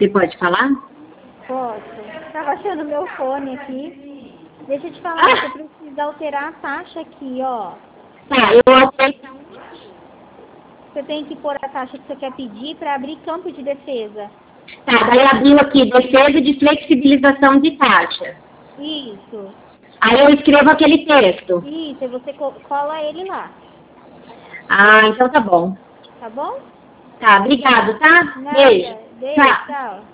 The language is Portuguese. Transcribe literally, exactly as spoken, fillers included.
Você pode falar? Posso. Tava achando meu fone aqui. Deixa eu te falar, Ah. você precisa alterar a taxa aqui, ó. Tá, eu aceito. Você tem que pôr a taxa que você quer pedir para abrir campo de defesa. Tá, daí abriu aqui, defesa de flexibilização de taxa. Isso. Aí eu escrevo aquele texto. Isso, e você co- cola ele lá. Ah, então tá bom. Tá bom? Tá, obrigado, tá? Nada. Beijo. Beijo, Tchau. tchau.